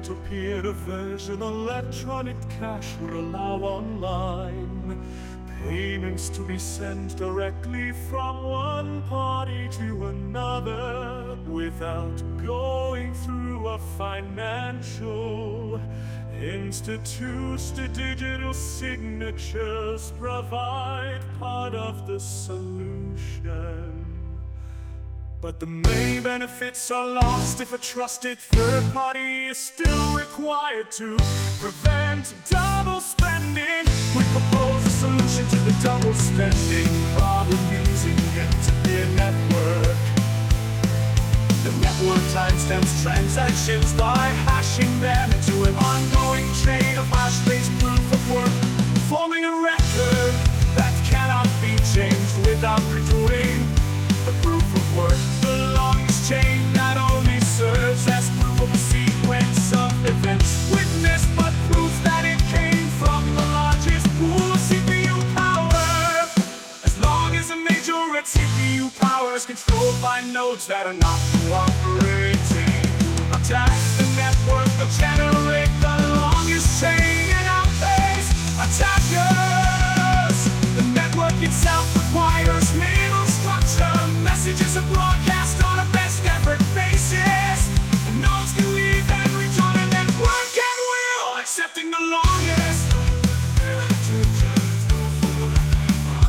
peer-to-peer version electronic cash would allow online payments to be sent directly from one party to another without going through a financial institution. The digital signatures provide part of the solution. But the main benefits are lost if a trusted third party is still required to prevent double spending. We propose a solution to the double spending problem using peer-to-peer network. The network timestamps transactions by hashing them into an ongoing chain of hash-based proof of work, forming a record that cannot be changed without redoing the proof of work. The longest chain not only serves as proof of a sequence of events witnessed, but proof that it came from the largest pool of CPU power. As long as a majority CPU power is controlled by nodes that are not cooperating, attack the network will generate the